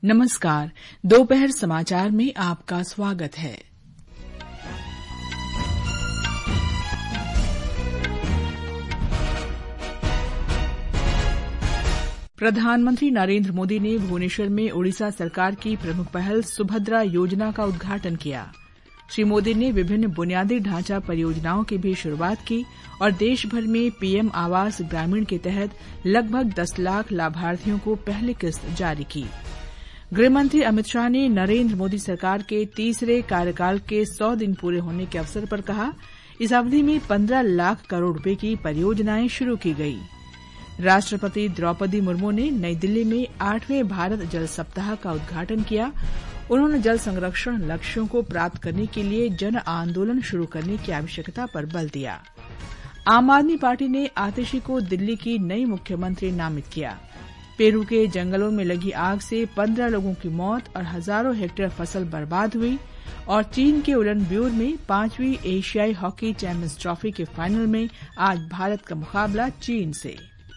नमस्कार। दोपहर समाचार में आपका स्वागत है। प्रधानमंत्री नरेंद्र मोदी ने भुवनेश्वर में ओडिशा सरकार की प्रमुख पहल सुभद्रा योजना का उद्घाटन किया। श्री मोदी ने विभिन्न बुनियादी ढांचा परियोजनाओं की भी शुरूआत की और देश भर में पीएम आवास ग्रामीण के तहत लगभग 10 लाख लाभार्थियों को पहली किस्त जारी की। गृहमंत्री अमित शाह ने नरेंद्र मोदी सरकार के तीसरे कार्यकाल के 100 दिन पूरे होने के अवसर पर कहा, इस अवधि में 15 लाख करोड़ रुपए की परियोजनाएं शुरू की गई। राष्ट्रपति द्रौपदी मुर्मू ने नई दिल्ली में 8वें भारत जल सप्ताह का उद्घाटन किया। उन्होंने जल संरक्षण लक्ष्यों को प्राप्त करने के लिए जन आंदोलन शुरू करने की आवश्यकता पर बल दिया। आम आदमी पार्टी ने आतिशी को दिल्ली की नई मुख्यमंत्री नामित किया। पेरू के जंगलों में लगी आग से 15 लोगों की मौत और हजारों हेक्टेयर फसल बर्बाद हुई और चीन के उलन-ब्यूर में 5वीं एशियाई हॉकी चैंपियंस ट्रॉफी के फाइनल में आज भारत का मुकाबला चीन से।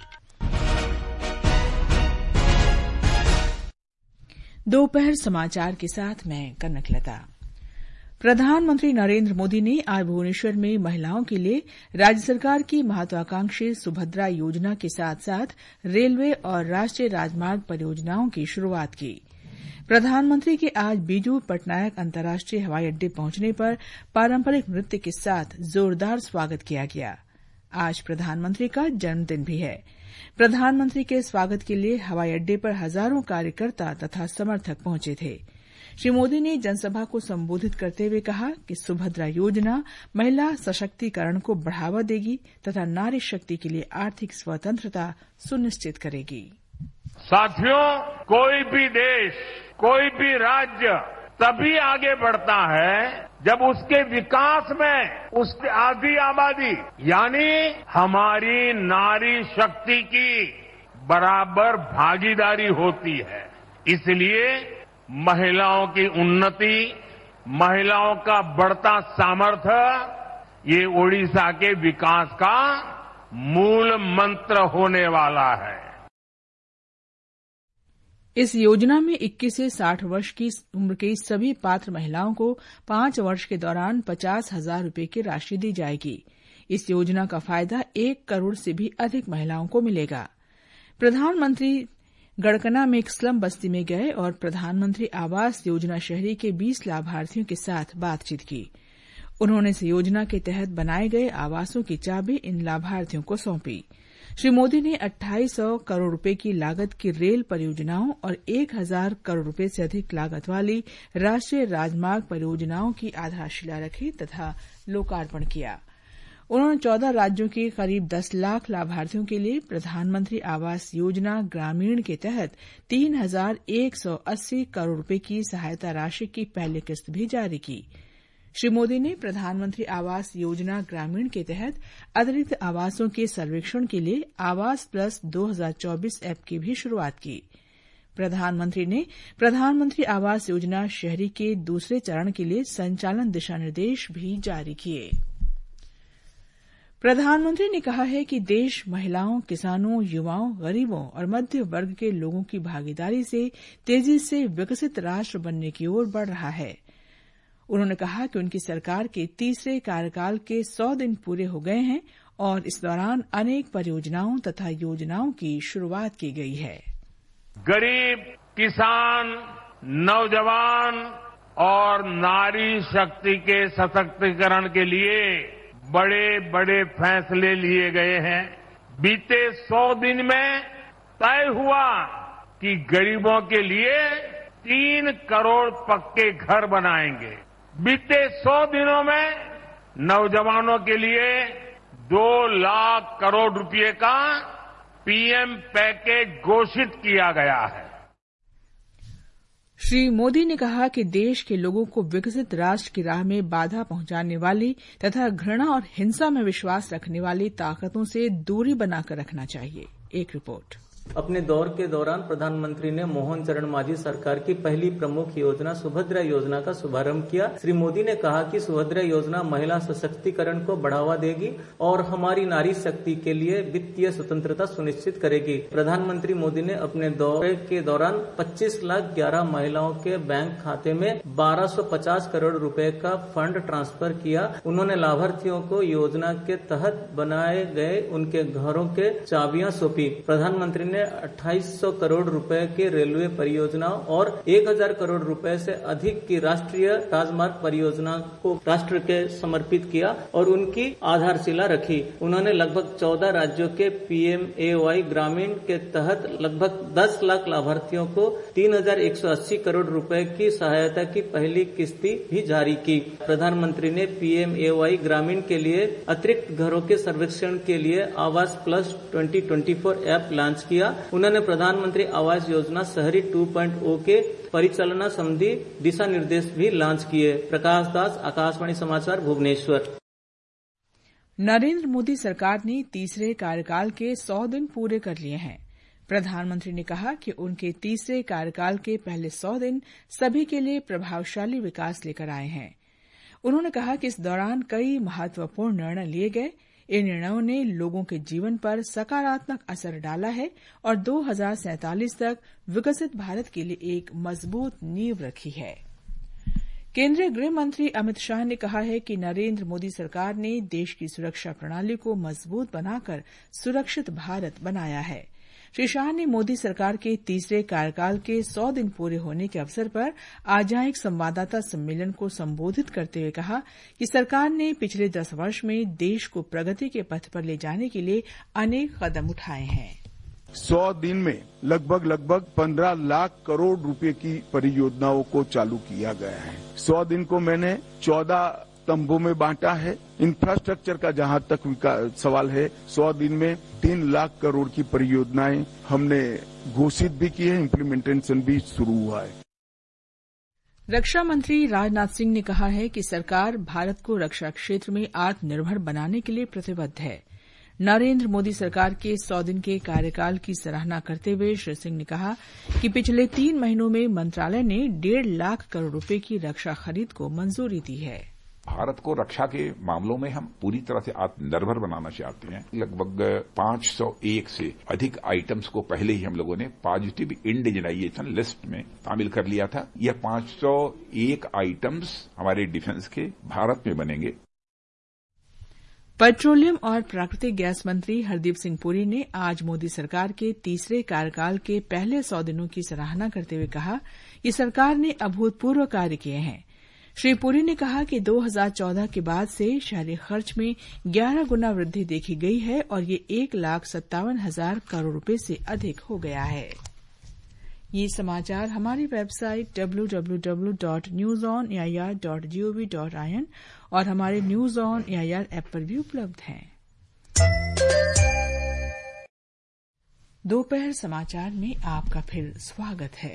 दोपहर समाचार के साथ मैं कनकलता। प्रधानमंत्री नरेंद्र मोदी ने आज भुवनेश्वर में महिलाओं के लिए राज्य सरकार की महत्वाकांक्षी सुभद्रा योजना के साथ साथ रेलवे और राष्ट्रीय राजमार्ग परियोजनाओं की शुरूआत की। प्रधानमंत्री के आज बीजू पटनायक अंतर्राष्ट्रीय हवाई अड्डे पहुंचने पर पारंपरिक नृत्य के साथ जोरदार स्वागत किया गया। आज प्रधानमंत्री का जन्मदिन भी है। प्रधानमंत्री के स्वागत के लिए हवाई अड्डे पर हजारों कार्यकर्ता तथा समर्थक पहुंचे थे। श्री मोदी ने जनसभा को संबोधित करते हुए कहा कि सुभद्रा योजना महिला सशक्तिकरण को बढ़ावा देगी तथा नारी शक्ति के लिए आर्थिक स्वतंत्रता सुनिश्चित करेगी। साथियों, कोई भी देश, कोई भी राज्य तभी आगे बढ़ता है जब उसके विकास में उसकी आधी आबादी यानी हमारी नारी शक्ति की बराबर भागीदारी होती है। इसलिए महिलाओं की उन्नति, महिलाओं का बढ़ता सामर्थ्य ये ओडिशा के विकास का मूल मंत्र होने वाला है। इस योजना में 21 से 60 वर्ष की उम्र की सभी पात्र महिलाओं को 5 वर्ष के दौरान 50,000 रूपये की राशि दी जाएगी। इस योजना का फायदा 1 करोड़ से भी अधिक महिलाओं को मिलेगा। प्रधानमंत्री गड़कना में एक स्लम बस्ती में गए और प्रधानमंत्री आवास योजना शहरी के 20 लाभार्थियों के साथ बातचीत की। उन्होंने इस योजना के तहत बनाए गए आवासों की चाबी इन लाभार्थियों को सौंपी। श्री मोदी ने 2800 करोड़ रुपए की लागत की रेल परियोजनाओं और 1000 करोड़ रुपए से अधिक लागत वाली राष्ट्रीय राजमार्ग परियोजनाओं की आधारशिला रखी तथा लोकार्पण किया। उन्होंने 14 राज्यों के करीब 10 लाख लाभार्थियों के लिए प्रधानमंत्री आवास योजना ग्रामीण के तहत 3180 करोड़ रुपए की सहायता राशि की पहली किस्त भी जारी की। श्री मोदी ने प्रधानमंत्री आवास योजना ग्रामीण के तहत अतिरिक्त आवासों के सर्वेक्षण के लिए आवास प्लस 2024 ऐप की भी शुरूआत की। प्रधानमंत्री ने प्रधानमंत्री आवास योजना शहरी के दूसरे चरण के लिए संचालन दिशा निर्देश भी जारी किए। प्रधानमंत्री ने कहा है कि देश महिलाओं, किसानों, युवाओं, गरीबों और मध्य वर्ग के लोगों की भागीदारी से तेजी से विकसित राष्ट्र बनने की ओर बढ़ रहा है। उन्होंने कहा कि उनकी सरकार के तीसरे कार्यकाल के 100 दिन पूरे हो गए हैं और इस दौरान अनेक परियोजनाओं तथा योजनाओं की शुरूआत की गई है। गरीब, किसान, नौजवान और नारी शक्ति के सशक्तिकरण के लिए बड़े बड़े फैसले लिए गए हैं। बीते 100 दिन में तय हुआ कि गरीबों के लिए 3 करोड़ पक्के घर बनाएंगे। बीते 100 दिनों में नौजवानों के लिए 2 लाख करोड़ रुपए का पीएम पैकेज घोषित किया गया है। श्री मोदी ने कहा कि देश के लोगों को विकसित राष्ट्र की राह में बाधा पहुंचाने वाली तथा घृणा और हिंसा में विश्वास रखने वाली ताकतों से दूरी बनाकर रखना चाहिए। एक रिपोर्ट। अपने दौर के दौरान प्रधानमंत्री ने मोहन चरण मांझी सरकार की पहली प्रमुख योजना सुभद्रा योजना का शुभारंभ किया। श्री मोदी ने कहा कि सुभद्रा योजना महिला सशक्तिकरण को बढ़ावा देगी और हमारी नारी शक्ति के लिए वित्तीय स्वतंत्रता सुनिश्चित करेगी। प्रधानमंत्री मोदी ने अपने दौरे के दौरान 25,11,000 महिलाओं के बैंक खाते में 1250 करोड़ रुपए का फंड ट्रांसफर किया। उन्होंने लाभार्थियों को योजना के तहत बनाए गए उनके घरों के चाबियां सौंपी। प्रधानमंत्री ने 2800 करोड़ रुपए के रेलवे परियोजनाओं और 1000 करोड़ रुपए से अधिक की राष्ट्रीय राजमार्ग परियोजना को राष्ट्र के समर्पित किया और उनकी आधारशिला रखी। उन्होंने लगभग 14 राज्यों के PMAY ग्रामीण के तहत लगभग 10 लाख लाभार्थियों को 3180 करोड़ रुपए की सहायता की पहली किस्ती भी जारी की। प्रधानमंत्री ने PMAY ग्रामीण के लिए अतिरिक्त घरों के सर्वेक्षण के लिए आवास प्लस 2024 ऐप लॉन्च किया। उन्होंने प्रधानमंत्री आवास योजना शहरी 2.0 के परिचालना संबंधी दिशा निर्देश भी लॉन्च किए। प्रकाश दास, आकाशवाणी समाचार, भुवनेश्वर। नरेंद्र मोदी सरकार ने तीसरे कार्यकाल के 100 दिन पूरे कर लिए हैं। प्रधानमंत्री ने कहा कि उनके तीसरे कार्यकाल के पहले 100 दिन सभी के लिए प्रभावशाली विकास लेकर आए हैं। उन्होंने कहा कि इस दौरान कई महत्वपूर्ण निर्णय लिए गए। इन निर्णयों ने लोगों के जीवन पर सकारात्मक असर डाला है और 2047 तक विकसित भारत के लिए एक मजबूत नींव रखी है। केंद्रीय गृह मंत्री अमित शाह ने कहा है कि नरेंद्र मोदी सरकार ने देश की सुरक्षा प्रणाली को मजबूत बनाकर सुरक्षित भारत बनाया है। श्री शाह ने मोदी सरकार के तीसरे कार्यकाल के 100 दिन पूरे होने के अवसर पर आज एक संवाददाता सम्मेलन को संबोधित करते हुए कहा कि सरकार ने पिछले 10 वर्ष में देश को प्रगति के पथ पर ले जाने के लिए अनेक कदम उठाए हैं। 100 दिन में लगभग 15 लाख करोड़ रुपए की परियोजनाओं को चालू किया गया है। 100 दिन को मैंने 14 स्तंभों में बांटा है। इंफ्रास्ट्रक्चर का जहां तक सवाल है, 100 दिन में 3 लाख करोड़ की परियोजनाएं हमने घोषित भी की है, इम्प्लीमेंटेशन भी शुरू हुआ है। रक्षा मंत्री राजनाथ सिंह ने कहा है कि सरकार भारत को रक्षा क्षेत्र में आत्मनिर्भर बनाने के लिए प्रतिबद्ध है। नरेंद्र मोदी सरकार के 100 दिन के कार्यकाल की सराहना करते हुए श्री सिंह ने कहा कि पिछले 3 महीनों में मंत्रालय ने 1.5 लाख करोड़ रुपए की रक्षा खरीद को मंजूरी दी है। भारत को रक्षा के मामलों में हम पूरी तरह से आत्मनिर्भर बनाना चाहते हैं। लगभग 501 से अधिक आइटम्स को पहले ही हम लोगों ने पॉजिटिव इंडिजिनाइजेशन लिस्ट में शामिल कर लिया था। यह 501 आइटम्स हमारे डिफेंस के भारत में बनेंगे। पेट्रोलियम और प्राकृतिक गैस मंत्री हरदीप सिंह पुरी ने आज मोदी सरकार के तीसरे कार्यकाल के पहले 100 दिनों की सराहना करते हुए कहा कि सरकार ने अभूतपूर्व कार्य किए हैं। श्री पुरी ने कहा कि 2014 के बाद से शहरी खर्च में 11 गुना वृद्धि देखी गई है और ये 1,57,000 करोड़ रुपए से अधिक हो गया है। ये समाचार हमारी वेबसाइट www.newsonair.gov.in और हमारे न्यूज ऑन एआईआर ऐप पर भी उपलब्ध हैं। दोपहर समाचार में आपका फिर स्वागत है।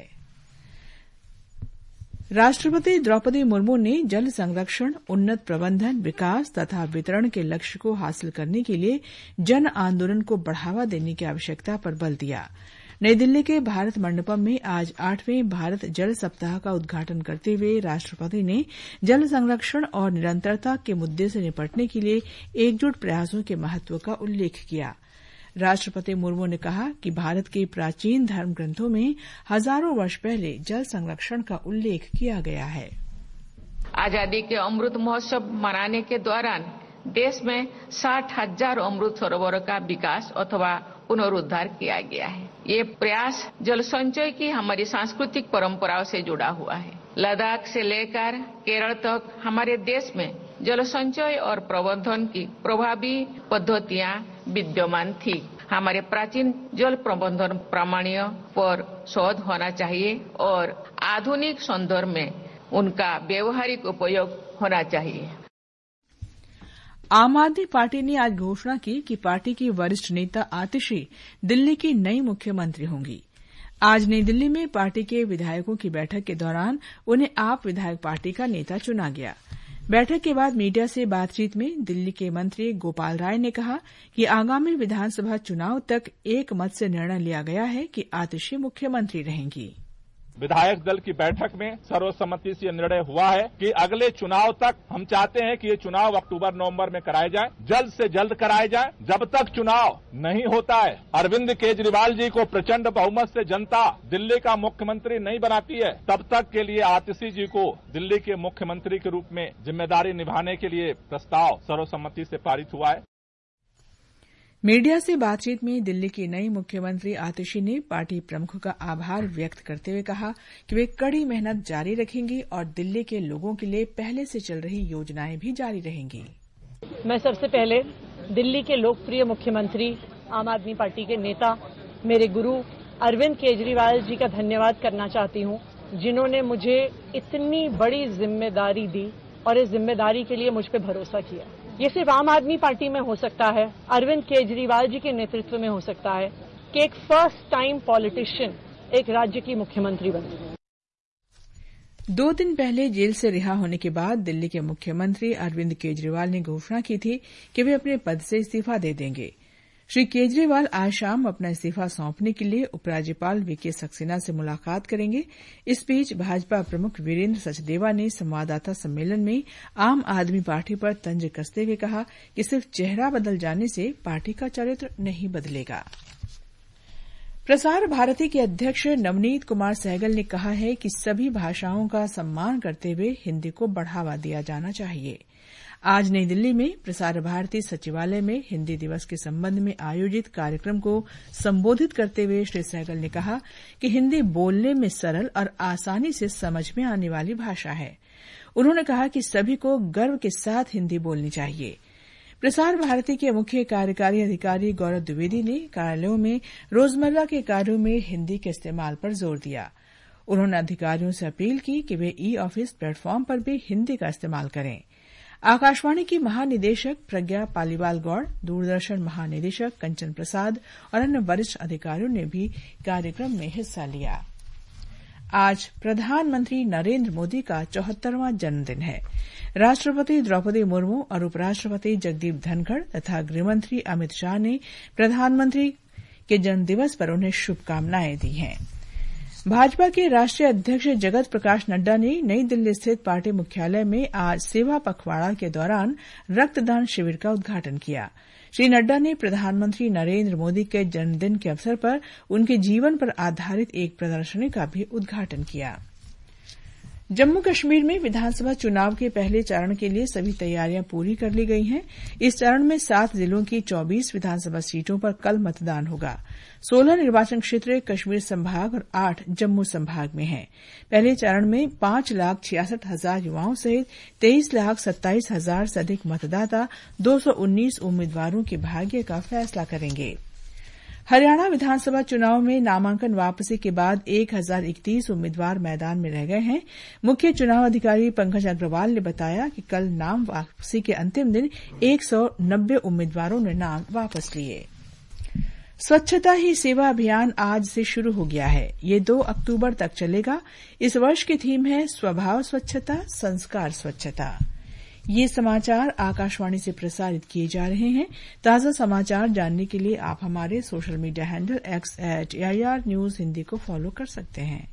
राष्ट्रपति द्रौपदी मुर्मू ने जल संरक्षण, उन्नत प्रबंधन, विकास तथा वितरण के लक्ष्य को हासिल करने के लिए जन आंदोलन को बढ़ावा देने की आवश्यकता पर बल दिया। नई दिल्ली के भारत मंडपम में आज 8वें भारत जल सप्ताह का उद्घाटन करते हुए राष्ट्रपति ने जल संरक्षण और निरंतरता के मुद्दे से निपटने के लिए एकजुट प्रयासों के महत्व का उल्लेख किया। राष्ट्रपति मुर्मू ने कहा कि भारत के प्राचीन धर्म ग्रंथों में हजारों वर्ष पहले जल संरक्षण का उल्लेख किया गया है। आजादी के अमृत महोत्सव मनाने के दौरान देश में 60,000 अमृत सरोवरों का विकास अथवा पुनरुद्धार किया गया है। ये प्रयास जल संचय की हमारी सांस्कृतिक परंपराओं से जुड़ा हुआ है। लद्दाख से लेकर केरल तक हमारे देश में जल संचय और प्रबंधन की प्रभावी पद्धतियां विद्यमान थी। हमारे प्राचीन जल प्रबंधन प्रणालियों पर शोध होना चाहिए और आधुनिक संदर्भ में उनका व्यवहारिक उपयोग होना चाहिए। आम आदमी पार्टी ने आज घोषणा की कि पार्टी की वरिष्ठ नेता आतिशी दिल्ली की नई मुख्यमंत्री होंगी। आज नई दिल्ली में पार्टी के विधायकों की बैठक के दौरान उन्हें आप विधायक पार्टी का नेता चुना गया। बैठक के बाद मीडिया से बातचीत में दिल्ली के मंत्री गोपाल राय ने कहा कि आगामी विधानसभा चुनाव तक एक मत से निर्णय लिया गया है कि आतिशी मुख्यमंत्री रहेंगी। विधायक दल की बैठक में सर्वसम्मति से निर्णय हुआ है कि अगले चुनाव तक हम चाहते हैं कि ये चुनाव अक्टूबर-नवंबर में कराए जाए, जल्द से जल्द कराए जाए। जब तक चुनाव नहीं होता है, अरविंद केजरीवाल जी को प्रचंड बहुमत से जनता दिल्ली का मुख्यमंत्री नहीं बनाती है, तब तक के लिए आतिशी जी को दिल्ली के मुख्यमंत्री के रूप में जिम्मेदारी निभाने के लिए प्रस्ताव सर्वसम्मति से पारित हुआ है। मीडिया से बातचीत में दिल्ली की नई मुख्यमंत्री आतिशी ने पार्टी प्रमुखों का आभार व्यक्त करते हुए कहा कि वे कड़ी मेहनत जारी रखेंगी और दिल्ली के लोगों के लिए पहले से चल रही योजनाएं भी जारी रहेंगी। मैं सबसे पहले दिल्ली के लोकप्रिय मुख्यमंत्री, आम आदमी पार्टी के नेता, मेरे गुरु अरविंद केजरीवाल जी का धन्यवाद करना चाहती हूं, जिन्होंने मुझे इतनी बड़ी जिम्मेदारी दी और इस जिम्मेदारी के लिए मुझ पर भरोसा किया। ये सिर्फ आम आदमी पार्टी में हो सकता है, अरविंद केजरीवाल जी के नेतृत्व में हो सकता है कि एक फर्स्ट टाइम पॉलिटिशियन एक राज्य की मुख्यमंत्री बने। 2 दिन पहले जेल से रिहा होने के बाद दिल्ली के मुख्यमंत्री अरविंद केजरीवाल ने घोषणा की थी कि वे अपने पद से इस्तीफा दे देंगे। श्री केजरीवाल आज शाम अपना इस्तीफा सौंपने के लिए उपराज्यपाल वीके सक्सेना से मुलाकात करेंगे। इस बीच भाजपा प्रमुख वीरेंद्र सचदेवा ने संवाददाता सम्मेलन में आम आदमी पार्टी पर तंज कसते हुए कहा कि सिर्फ चेहरा बदल जाने से पार्टी का चरित्र नहीं बदलेगा। प्रसार भारती के अध्यक्ष नवनीत कुमार सहगल ने कहा है कि सभी भाषाओं का सम्मान करते हुए हिन्दी को बढ़ावा दिया जाना चाहिए। आज नई दिल्ली में प्रसार भारती सचिवालय में हिन्दी दिवस के संबंध में आयोजित कार्यक्रम को संबोधित करते हुए श्री सहगल ने कहा कि हिन्दी बोलने में सरल और आसानी से समझ में आने वाली भाषा है। उन्होंने कहा कि सभी को गर्व के साथ हिन्दी बोलनी चाहिए। प्रसार भारती के मुख्य कार्यकारी अधिकारी गौरव द्विवेदी ने कार्यालयों में रोजमर्रा के कार्यों में हिन्दी के इस्तेमाल पर जोर दिया। उन्होंने अधिकारियों से अपील की कि वे ई ऑफिस प्लेटफॉर्म पर भी हिन्दी का इस्तेमाल करें। आकाशवाणी की महानिदेशक प्रज्ञा पालीवाल गौड़, दूरदर्शन महानिदेशक कंचन प्रसाद और अन्य वरिष्ठ अधिकारियों ने भी कार्यक्रम में हिस्सा लिया। आज प्रधानमंत्री नरेंद्र मोदी का 74वां जन्मदिन है। राष्ट्रपति द्रौपदी मुर्मू और उपराष्ट्रपति जगदीप धनखड़ तथा गृहमंत्री अमित शाह ने प्रधानमंत्री के जन्मदिवस पर उन्हें शुभकामनाएं दी हैं। भाजपा के राष्ट्रीय अध्यक्ष जगत प्रकाश नड्डा ने नई दिल्ली स्थित पार्टी मुख्यालय में आज सेवा पखवाड़ा के दौरान रक्तदान शिविर का उद्घाटन किया। श्री नड्डा ने प्रधानमंत्री नरेंद्र मोदी के जन्मदिन के अवसर पर उनके जीवन पर आधारित एक प्रदर्शनी का भी उद्घाटन किया। जम्मू कश्मीर में विधानसभा चुनाव के पहले चरण के लिए सभी तैयारियां पूरी कर ली गई हैं। इस चरण में 7 जिलों की 24 विधानसभा सीटों पर कल मतदान होगा। 16 निर्वाचन क्षेत्र कश्मीर संभाग और 8 जम्मू संभाग में हैं। पहले चरण में 5,66,000 युवाओं सहित 23,27,000 से अधिक मतदाता 219 उम्मीदवारों के भाग्य का फैसला करेंगे। हरियाणा विधानसभा चुनाव में नामांकन वापसी के बाद 1,031 उम्मीदवार मैदान में रह गए हैं। मुख्य चुनाव अधिकारी पंकज अग्रवाल ने बताया कि कल नाम वापसी के अंतिम दिन 190 उम्मीदवारों ने नाम वापस लिए। स्वच्छता ही सेवा अभियान आज से शुरू हो गया है। ये 2 अक्टूबर तक चलेगा। इस वर्ष की थीम है स्वभाव स्वच्छता, संस्कार स्वच्छता। ये समाचार आकाशवाणी से प्रसारित किए जा रहे हैं। ताजा समाचार जानने के लिए आप हमारे social media handle @AIR news Hindi को फॉलो कर सकते हैं।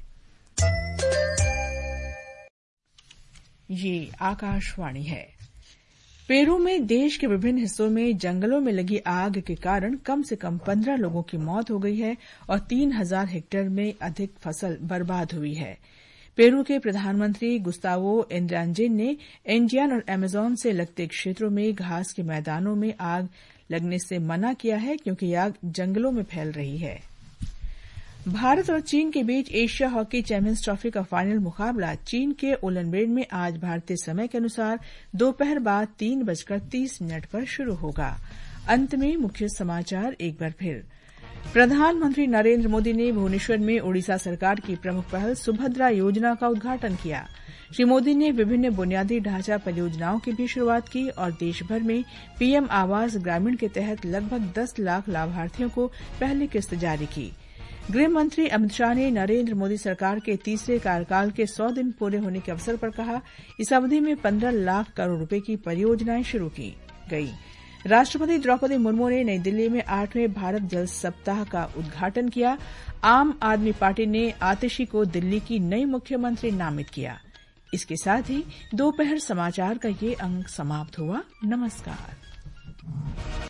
ये आकाशवाणी है। पेरू में देश के विभिन्न हिस्सों में जंगलों में लगी आग के कारण कम से कम 15 लोगों की मौत हो गई है और 3,000 हेक्टेयर में अधिक फसल बर्बाद हुई है। पेरू के प्रधानमंत्री गुस्तावो एंड्रांजेन ने एंडियन और अमेजोन से लगते क्षेत्रों में घास के मैदानों में आग लगने से मना किया है क्योंकि आग जंगलों में फैल रही है। भारत और चीन के बीच एशिया हॉकी चैंपियंस ट्रॉफी का फाइनल मुकाबला चीन के उलनबेन में आज भारतीय समय के अनुसार दोपहर बाद 3:30 पर शुरू होगा। अंत में मुख्य समाचार एक बार फिर। प्रधानमंत्री नरेंद्र मोदी ने भुवनेश्वर में ओडिशा सरकार की प्रमुख पहल सुभद्रा योजना का उद्घाटन किया। श्री मोदी ने विभिन्न बुनियादी ढांचा परियोजनाओं की भी शुरूआत की और देशभर में पीएम आवास ग्रामीण के तहत लगभग 10 लाख लाभार्थियों को पहली किस्त जारी की। गृह मंत्री अमित शाह ने नरेंद्र मोदी सरकार के तीसरे कार्यकाल के 100 दिन पूरे होने के अवसर पर कहा, इस अवधि में 15 लाख करोड़ रुपए की परियोजनाएं शुरू की गई। राष्ट्रपति द्रौपदी मुर्मू ने नई दिल्ली में 8वें भारत जल सप्ताह का उद्घाटन किया। आम आदमी पार्टी ने आतिशी को दिल्ली की नई मुख्यमंत्री नामित किया। इसके साथ ही दोपहर समाचार का ये अंक समाप्त हुआ। नमस्कार।